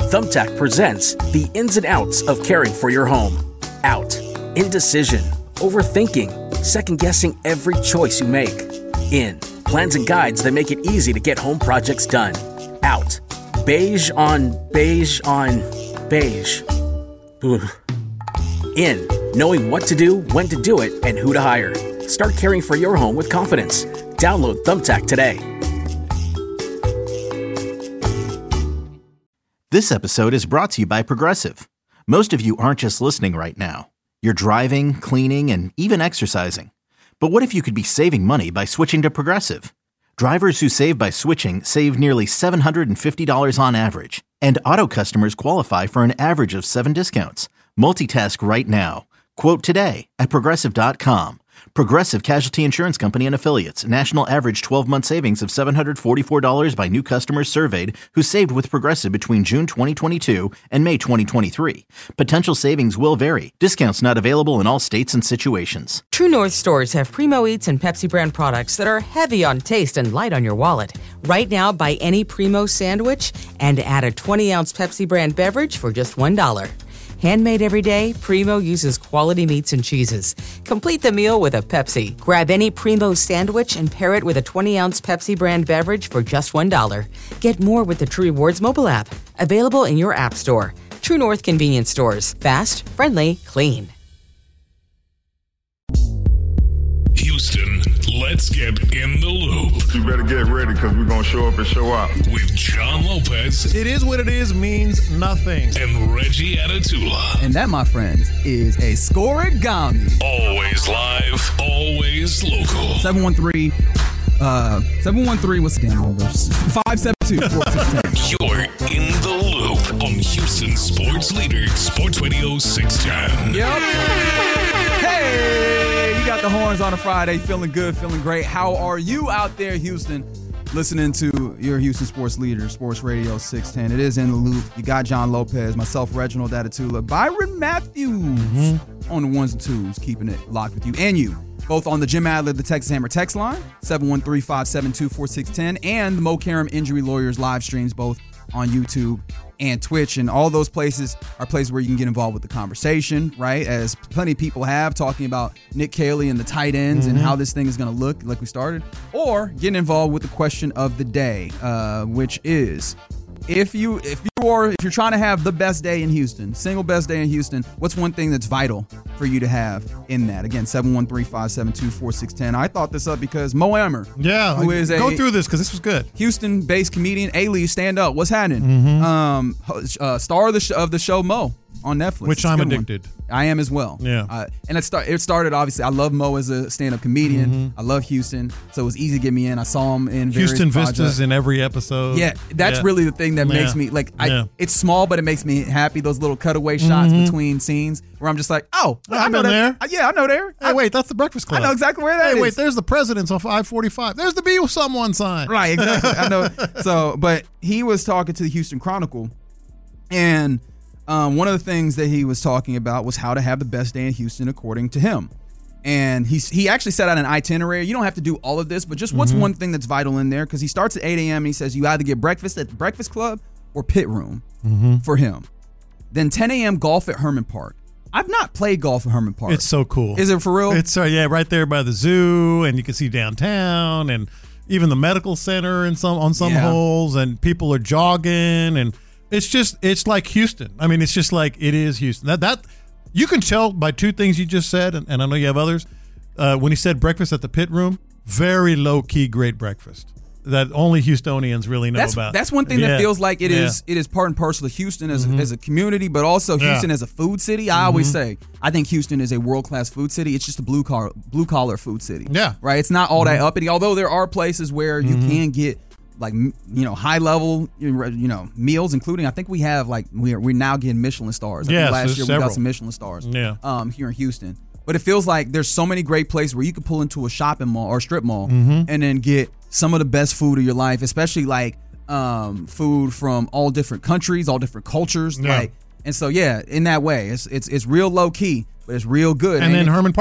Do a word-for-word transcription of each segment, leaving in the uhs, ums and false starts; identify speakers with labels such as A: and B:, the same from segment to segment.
A: Thumbtack presents the ins and outs of caring for your home. Out. Indecision. Overthinking. Second-guessing every choice you make. In. Plans and guides that make it easy to get home projects done. Out. Beige on beige on beige. Ugh. In. Knowing what to do, when to do it, and who to hire. Start caring for your home with confidence. Download Thumbtack today.
B: This episode is brought to you by Progressive. Most of you aren't just listening right now. You're driving, cleaning, and even exercising. But what if you could be saving money by switching to Progressive? Drivers who save by switching save nearly seven hundred fifty dollars on average. And auto customers qualify for an average of seven discounts. Multitask right now. Quote today at Progressive dot com. Progressive Casualty Insurance Company and Affiliates. National average twelve-month savings of seven hundred forty-four dollars by new customers surveyed who saved with Progressive between June twenty twenty-two and May twenty twenty-three. Potential savings will vary. Discounts not available in all states and situations.
C: True North stores have Primo Eats and Pepsi brand products that are heavy on taste and light on your wallet. Right now, buy any Primo sandwich and add a twenty-ounce Pepsi brand beverage for just one dollar. Handmade every day, Primo uses quality meats and cheeses. Complete the meal with a Pepsi. Grab any Primo sandwich and pair it with a twenty-ounce Pepsi brand beverage for just one dollar. Get more with the True Rewards mobile app. Available in your app store. True North convenience stores. Fast, friendly, clean.
D: Houston, let's get in the loop.
E: You better get ready because we're going to show up and show out.
D: With John Lopez.
F: It is what it is means nothing.
D: And Reggie Atatula.
G: And that, my friends, is a scoregami.
D: Always live, always local.
G: seven one three, uh, seven one three, what's the damn number? five seven two, four six one zero.
D: You're in the loop on Houston Sports Leader, Sports Radio six ten.
G: Yep. Hey, you got the horns on a Friday. Feeling good, feeling great. How are you out there, Houston? Listening to your Houston Sports Leader, Sports Radio six ten. It is in the loop. You got John Lopez, myself, Reginald Atatula, Byron Matthews mm-hmm. on the ones and twos, keeping it locked with you and you. Both on the Jim Adler, the Texas Hammer text line, seven one three, five seven two, four six one zero, and the Mo Karam Injury Lawyers live streams, both on YouTube and Twitch. And all those places are places where you can get involved with the conversation, right? As plenty of people have, talking about Nick Caley and the tight ends mm-hmm. and how this thing is going to look like we started. Or getting involved with the question of the day, uh, which is, if you if you are if you're trying to have the best day in Houston, single best day in Houston, what's one thing that's vital for you to have in that? Again, seven one three, five seven two, four six one zero. I thought this up because Mo Emmer,
F: yeah,
G: who is
F: go
G: a
F: through this because this was good.
G: Houston-based comedian, A-Lee, stand up. What's happening?
F: Mm-hmm.
G: Um, uh, star of the sh- of the show Mo on Netflix,
F: which I'm addicted.
G: One. I am as well.
F: Yeah,
G: uh, and it start it started obviously. I love Mo as a stand-up comedian. Mm-hmm. I love Houston, so it was easy to get me in. I saw him in
F: Houston
G: projects.
F: Vistas in every episode.
G: Yeah, that's
F: yeah.
G: really the thing that
F: yeah.
G: makes me like. I,
F: yeah.
G: It's small, but it makes me happy. Those little cutaway shots
F: mm-hmm.
G: between scenes where I'm just like, oh,
F: I
G: know
F: been
G: that.
F: there.
G: Yeah, I know there.
F: Hey,
G: I,
F: wait, that's the Breakfast Club.
G: I know exactly where that
F: hey,
G: is.
F: wait, there's the President's on five forty-five. There's the Be With Someone sign.
G: Right, exactly. I know. So, but he was talking to the Houston Chronicle, and um, one of the things that he was talking about was how to have the best day in Houston according to him. And he he actually set out an itinerary. You don't have to do all of this, but just what's mm-hmm. one thing that's vital in there? Because he starts at eight a.m. and he says you either get breakfast at the Breakfast Club or Pit Room
F: mm-hmm.
G: for him. Then ten a.m. golf at Herman Park. I've not played golf at Herman Park.
F: It's so cool.
G: Is it for real?
F: It's uh, yeah, right there by the zoo, and you can see downtown, and even the medical center in some on some
G: yeah.
F: holes, and people are jogging, and it's just it's like Houston. I mean, it's just like it is Houston. That that you can tell by two things you just said, and, and I know you have others. Uh, when he said breakfast at the Pit Room, very low key, great breakfast that only Houstonians really know
G: that's,
F: about.
G: That's one thing
F: yeah.
G: that feels like it
F: yeah.
G: is it is part and parcel of Houston as,
F: mm-hmm.
G: as a community, but also Houston yeah. as a food city. I mm-hmm. always say I think Houston is a world-class food city. It's just a blue collar blue collar food city.
F: Yeah.
G: Right? It's not all
F: mm-hmm.
G: that uppity, although there are places where you mm-hmm. can get like, you know, high level, you know, meals, including I think we have like we're we're now getting Michelin stars. I
F: yes,
G: think last year
F: several.
G: we got some Michelin stars.
F: Yeah.
G: Um, here in Houston. But it feels like there's so many great places where you could pull into a shopping mall or strip mall
F: mm-hmm.
G: and then get some of the best food of your life, especially like um, food from all different countries, all different cultures.
F: Yeah.
G: Like, and so, yeah, in that way, it's it's it's real low key, but it's real good.
F: And then
G: it?
F: Herman Park.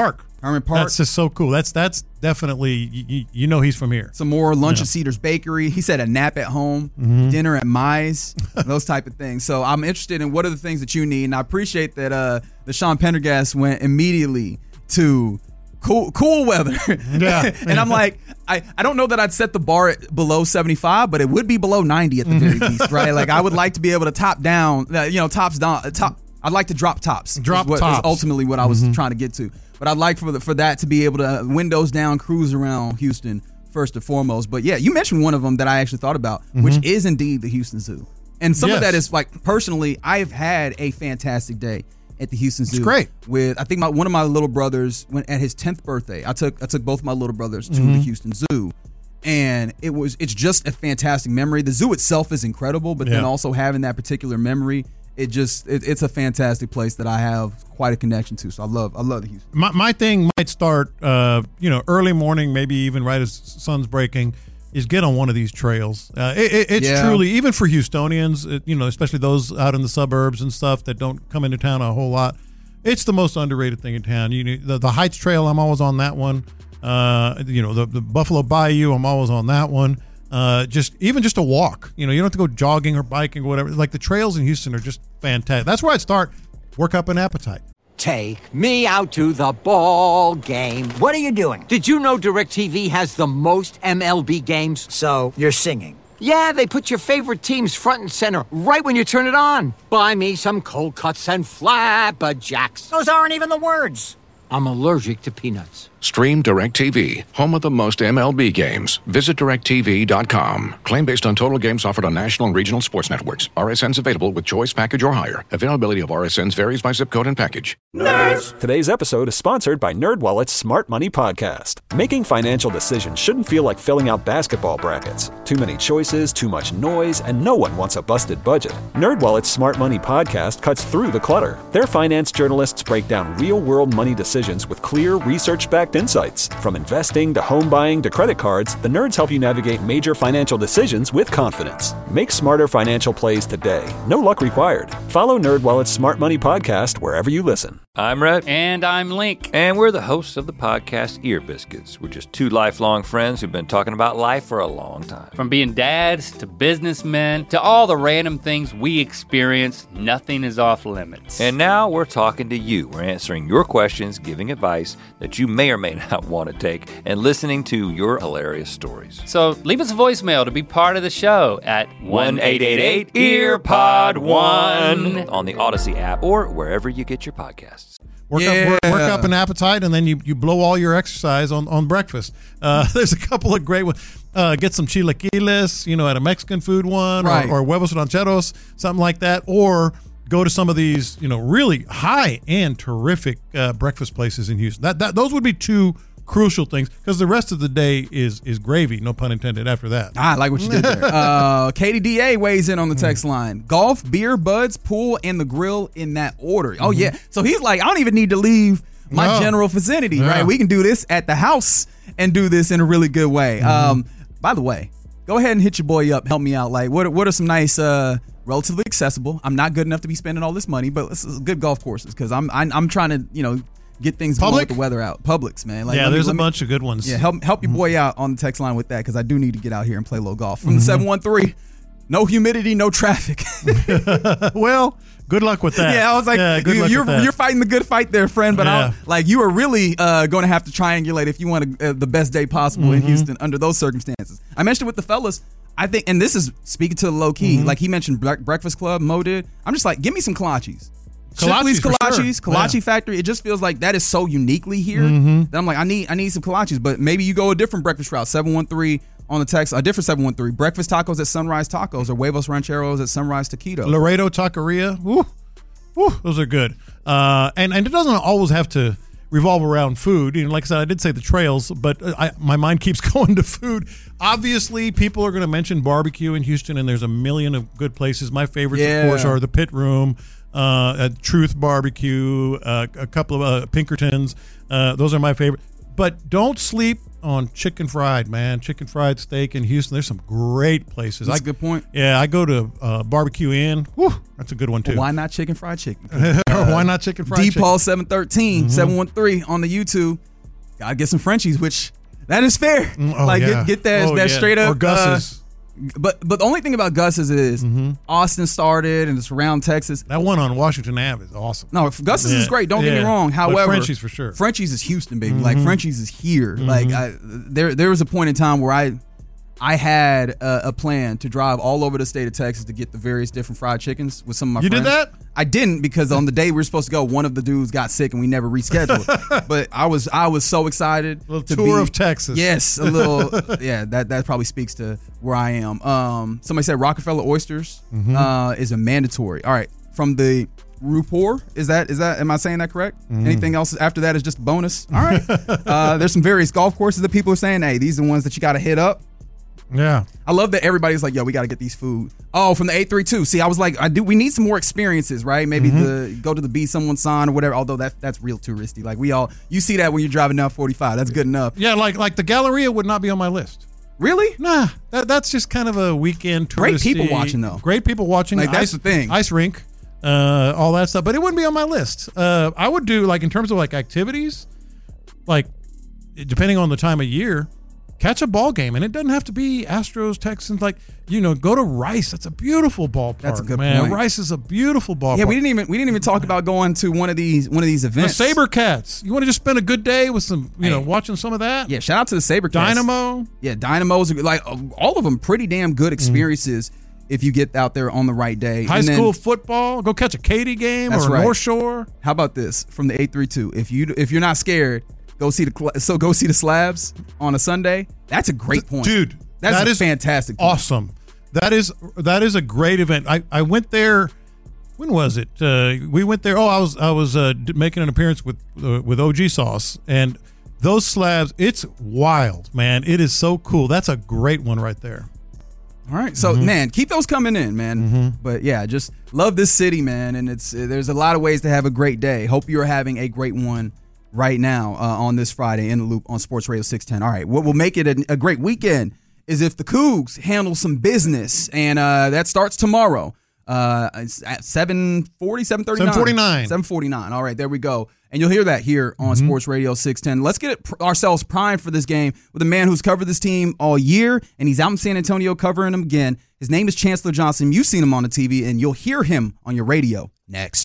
G: Herman Park.
F: That's just so cool. That's that's definitely, you, you know he's from here.
G: Some more lunch
F: yeah.
G: at Cedars Bakery. He said a nap at home, mm-hmm. dinner at Mize, those type of things. So I'm interested in what are the things that you need. And I appreciate that uh, the Sean Pendergast went immediately to cool cool weather.
F: Yeah.
G: And I'm like, I, I don't know that I'd set the bar at below seventy-five, but it would be below ninety at the very least, right? Like I would like to be able to top down, uh, you know, tops down, top. I'd like to drop tops.
F: Drop
G: what,
F: tops.
G: Is ultimately what I was
F: mm-hmm.
G: trying to get to. But I'd like for the, for that to be able to windows down, cruise around Houston first and foremost. But yeah, you mentioned one of them that I actually thought about, mm-hmm. which is indeed the Houston Zoo. And some
F: yes.
G: of that is like, personally, I've had a fantastic day at the Houston Zoo.
F: It's great.
G: With, I think my, one of my little brothers, when at his tenth birthday, I took I took both my little brothers to
F: mm-hmm.
G: the Houston Zoo. And it was it's just a fantastic memory. The zoo itself is incredible, but
F: yeah.
G: then also having that particular memory, it just it, it's a fantastic place that I have quite a connection to. So I love I love the Houston.
F: My my thing might start, uh, you know, early morning, maybe even right as sun's breaking, is get on one of these trails. Uh, it, it, it's
G: Yeah.
F: truly, even for Houstonians, it, you know, especially those out in the suburbs and stuff that don't come into town a whole lot, it's the most underrated thing in town. You know, the, the Heights Trail, I'm always on that one. Uh, you know, the, the Buffalo Bayou, I'm always on that one. Uh, just even just a walk. You know, you don't have to go jogging or biking or whatever. Like the trails in Houston are just fantastic. That's where I'd start. Work up an appetite.
H: Take me out to the ball game.
I: What are you doing?
H: Did you know DirecTV has the most M L B games?
I: So you're singing.
H: Yeah, they put your favorite teams front and center right when you turn it on. Buy me some cold cuts and flapjacks.
I: Those aren't even the words.
H: I'm allergic to peanuts.
J: Stream DirecTV, home of the most M L B games. Visit direct T V dot com. Claim based on total games offered on national and regional sports networks. R S Ns available with choice package or higher. Availability of R S Ns varies by zip code and package.
K: Nerds! Today's episode is sponsored by NerdWallet's Smart Money Podcast. Making financial decisions shouldn't feel like filling out basketball brackets. Too many choices, too much noise, and no one wants a busted budget. NerdWallet's Smart Money Podcast cuts through the clutter. Their finance journalists break down real-world money decisions with clear, research-backed insights. From investing to home buying to credit cards, the nerds help you navigate major financial decisions with confidence. Make smarter financial plays today. No luck required. Follow NerdWallet's Smart Money Podcast wherever you listen.
L: I'm Rhett.
M: And I'm Link.
L: And we're the hosts of the podcast Ear Biscuits. We're just two lifelong friends who've been talking about life for a long time.
M: From being dads to businessmen to all the random things we experience, nothing is off limits.
L: And now we're talking to you. We're answering your questions, giving advice that you may or may not want to take, and listening to your hilarious stories.
M: So leave us a voicemail to be part of the show at
L: one eight eight eight E A R P O D one on the Odyssey app or wherever you get your podcasts.
F: Work,
G: yeah.
F: up, work, work up an appetite, and then you, you blow all your exercise on, on breakfast. Uh, there's a couple of great ones. Uh, get some chilaquiles, you know, at a Mexican food one,
G: right.
F: or, or huevos rancheros, something like that. Or go to some of these, you know, really high-end, terrific uh, breakfast places in Houston. That, that Those would be two crucial things, because the rest of the day is is gravy, no pun intended, after that.
G: I like what you did there. uh, Katie D A weighs in on the text line. Golf, beer, buds, pool, and the grill in that order. Oh, yeah. So he's like, I don't even need to leave my
F: No.
G: general vicinity,
F: Yeah.
G: right? We can do this at the house and do this in a really good way.
F: Mm-hmm.
G: Um, by the way, go ahead and hit your boy up. Help me out. Like, what, what are some nice, uh, relatively accessible? I'm not good enough to be spending all this money, but this is good golf courses, because I'm, I'm I'm trying to, you know, get things going
F: Public?
G: with the weather out. Publix, man. Like,
F: yeah,
G: let me-
F: there's
G: let
F: a
G: me-
F: bunch of good ones.
G: Yeah, help help your boy out on the text line with that, because I do need to get out here and play a little golf. From the seven one three, no humidity, no traffic.
F: Well, good luck with that.
G: Yeah, I was like,
F: yeah, good
G: you,
F: luck
G: you're
F: with that.
G: you're fighting the good fight there, friend. But
F: Yeah.
G: I'll, like, you are really uh, going to have to triangulate if you want a, uh, the best day possible in
F: Mm-hmm.
G: Houston under those circumstances. I mentioned with the fellas, I think, and this is speaking to the low key.
F: Mm-hmm.
G: Like he mentioned, Bre- Breakfast Club, Mo did. I'm just like, give me some kolaches.
F: Kolaches
G: Shipley's
F: for sure.
G: Kolaches, Kolache
F: Yeah.
G: Factory. It just feels like that is so uniquely here
F: Mm-hmm.
G: that I'm like, I need I need some kolaches. But maybe you go a different breakfast route. seven one three on the text, a different seven one three. Breakfast tacos at Sunrise Tacos or Huevos Rancheros at Sunrise Taquito.
F: Laredo Taqueria. Woo, woo, those are good. Uh, and, and it doesn't always have to revolve around food. You know, like I said, I did say the trails, but I, my mind keeps going to food. Obviously, people are going to mention barbecue in Houston, and there's a million of good places. My favorites,
G: Yeah.
F: of course, are the Pit Room, uh, at Truth Barbecue, uh, a couple of uh, Pinkertons. Uh, those are my favorite. But don't sleep on chicken fried, man. Chicken fried steak in Houston. There's some great places.
G: That's
F: I,
G: a good point.
F: Yeah, I go to uh, Barbecue Inn. Whew, that's a good one, too.
G: Well, why not chicken fried chicken?
F: Or why not chicken fried
G: D
F: chicken?
G: Paul seven thirteen, seven one three on the YouTube. gotta get some Frenchies, which that is fair.
F: Oh,
G: like
F: yeah.
G: get, get that
F: oh,
G: that
F: yeah.
G: straight up.
F: Or Gus's.
G: Uh, but but the only thing about Gus's is mm-hmm. Austin started and it's around Texas.
F: That one on Washington Avenue is awesome.
G: No, Gus's
F: yeah.
G: is great. Don't
F: yeah.
G: get me wrong. However,
F: but Frenchies for sure.
G: Frenchies is Houston, baby.
F: Mm-hmm.
G: Like Frenchies is here.
F: Mm-hmm.
G: Like I, there there was a point in time where I. I had a, a plan to drive all over the state of Texas to get the various different fried chickens with some of my
F: you
G: friends.
F: You did that?
G: I didn't because on the day we were supposed to go, one of the dudes got sick and we never rescheduled. But I was I was so excited.
F: A little
G: to
F: tour
G: be,
F: of Texas.
G: Yes, a little. yeah, that, that probably speaks to where I am. Um, somebody said Rockefeller Oysters mm-hmm. uh, is a mandatory. All right, from the Rapport, is that is that am I saying that correct? Mm. Anything else after that is just a bonus. All right. uh, there's some various golf courses that people are saying, hey, these are the ones that you got to hit up.
F: Yeah,
G: I love that everybody's like, yo, we got to get these food. Oh, from the eight three two. See, I was like, I do. We need some more experiences, right? Maybe mm-hmm. the go to the Be Someone's sign or whatever. Although that that's real touristy. Like we all, you see that when you're driving down forty-five. That's good enough.
F: Yeah, like like the Galleria would not be on my list.
G: Really?
F: Nah, that, that's just kind of a weekend touristy.
G: Great people watching though.
F: Great people watching.
G: Like that's
F: ice,
G: the thing.
F: Ice rink, uh, all that stuff. But it wouldn't be on my list. Uh, I would do like in terms of like activities, like depending on the time of year. Catch a ball game, and it doesn't have to be Astros, Texans. Like you know, go to Rice. That's a beautiful ballpark.
G: That's a good
F: man.
G: point.
F: Rice is a beautiful ballpark.
G: Yeah, we didn't even we didn't even talk about going to one of these one of these events.
F: The SaberCats. You want to just spend a good day with some, you
G: hey.
F: know, watching some of that.
G: Yeah, shout out to the SaberCats.
F: Dynamo.
G: Yeah, Dynamo's like all of them pretty damn good experiences. Mm. If you get out there on the right day.
F: High
G: and
F: school
G: then,
F: football. Go catch a Katy game or a
G: right.
F: North Shore.
G: How about this from the eight three two? If you if you're not scared. Go see the so go see the Slabs on a Sunday. That's a great point,
F: dude.
G: That's
F: that
G: a
F: is
G: fantastic. Point.
F: Awesome. That is that is a great event. I, I went there. When was it? Uh, we went there. Oh, I was I was uh, making an appearance with uh, with O G Sauce and those Slabs. It's wild, man. It is so cool. That's a great one right there.
G: All right, so mm-hmm. man, keep those coming in, man.
F: Mm-hmm.
G: But yeah, just love this city, man. And it's there's a lot of ways to have a great day. Hope you're having a great one. Right now uh, on this Friday in the Loop on Sports Radio six ten. All right, what will make it a, a great weekend is if the Cougs handle some business, and uh, that starts tomorrow uh, it's at seven forty, seven thirty-nine.
F: seven forty-nine.
G: seven forty-nine. All right, there we go. And you'll hear that here on mm-hmm. Sports Radio six ten. Let's get it pr- ourselves primed for this game with a man who's covered this team all year, and he's out in San Antonio covering them again. His name is Chancellor Johnson. You've seen him on the T V, and you'll hear him on your radio next.